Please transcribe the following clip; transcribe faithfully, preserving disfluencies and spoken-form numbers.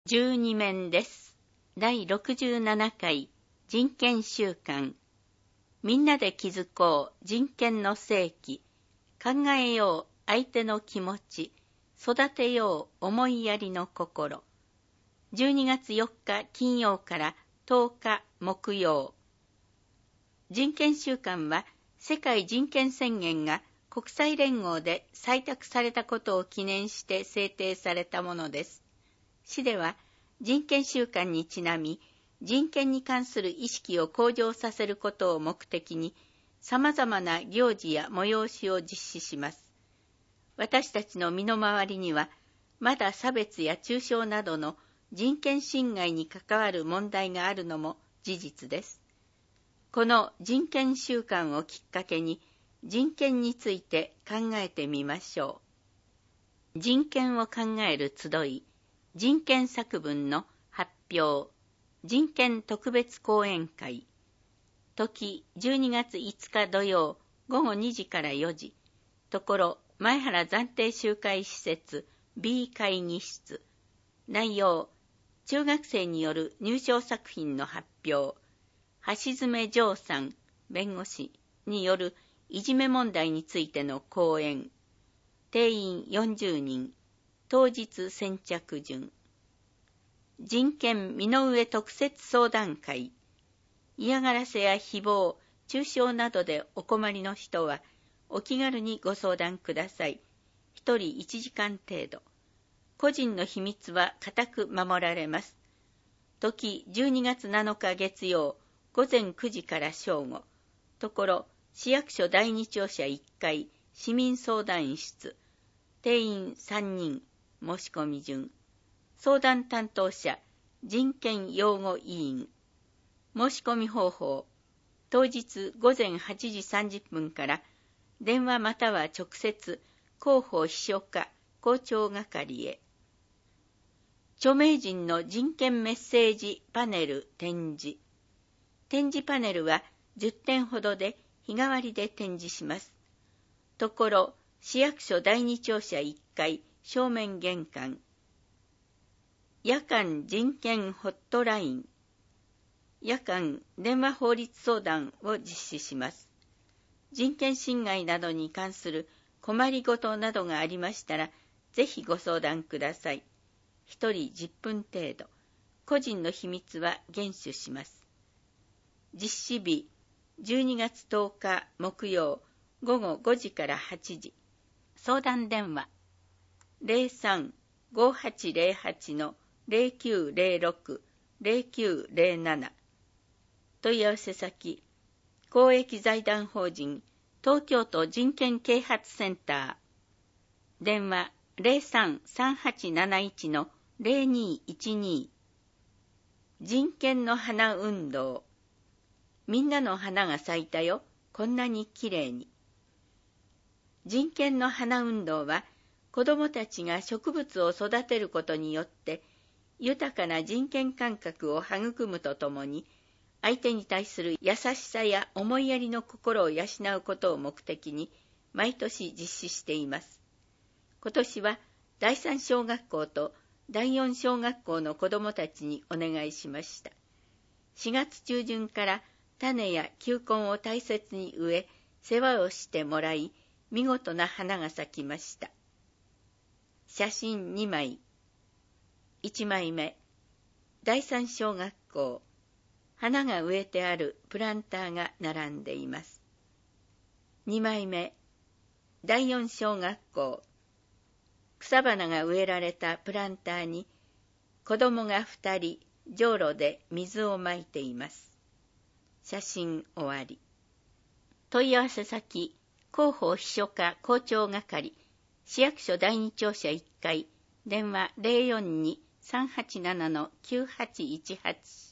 じゅうに面です。だいろくじゅうななかい人権週間。みんなで築こう人権の世紀。考えよう相手の気持ち。育てよう思いやりの心。じゅうにがつよっか金曜からとおか木曜。人権週間は世界人権宣言が国際連合で採択されたことを記念して制定されたものです。市では人権週間にちなみ、人権に関する意識を向上させることを目的に、様々な行事や催しを実施します。私たちの身の回りには、まだ差別や中傷などの人権侵害に関わる問題があるのも事実です。この人権週間をきっかけに、人権について考えてみましょう。人権を考える集い、人権作文の発表、人権特別講演会。時じゅうにがついつか土曜ごごにじからよじ。ところ前原暫定集会施設 B 会議室。内容、中学生による入賞作品の発表。橋爪丈さん、弁護士によるいじめ問題についての講演。定員よんじゅうにん。当日先着順。人権身の上特設相談会。嫌がらせや誹謗、中傷などでお困りの人は、お気軽にご相談ください。一人いちじかん程度。個人の秘密は固く守られます。時じゅうにがつなのか月曜、午前くじから正午。ところ、市役所だいに庁舎いっかい、市民相談室。定員さんにん。申し込み順。相談担当者、人権擁護委員。申し込み方法、当日午前はちじさんじゅっぷんから電話または直接広報秘書課校長係へ。著名人の人権メッセージパネル展示。展示パネルはじゅってんほどで日替わりで展示します。ところ、市役所だいに庁舎いっかい正面玄関。夜間人権ホットライン。夜間電話法律相談を実施します。人権侵害などに関する困りごとなどがありましたら、ぜひご相談ください。一人じゅっぷん程度。個人の秘密は厳守します。実施日、じゅうにがつとおか木曜、ごごごじからはちじ。相談電話、ゼロさん ごはちゼロはち のゼロきゅうゼロろく ゼロきゅうゼロなな。問い合わせ先、公益財団法人東京都人権啓発センター。電話ゼロさん さんはちなないち のゼロにいちに。人権の花運動。みんなの花が咲いたよ、こんなにきれいに。人権の花運動は、子どもたちが植物を育てることによって、豊かな人権感覚を育むとともに、相手に対する優しさや思いやりの心を養うことを目的に、毎年実施しています。今年は、だいさん小学校とだいよん小学校の子どもたちにお願いしました。しがつ中旬から種や球根を大切に植え、世話をしてもらい、見事な花が咲きました。写真にまい。いちまいめ、だいさん小学校。花が植えてあるプランターが並んでいます。にまいめ、だいよん小学校。草花が植えられたプランターに、子供がふたり、じょうろで水をまいています。写真終わり。問い合わせ先、広報秘書課校長係、市役所だいに庁舎いっかい、電話ゼロよんに さんはちなな きゅうはちいちはち。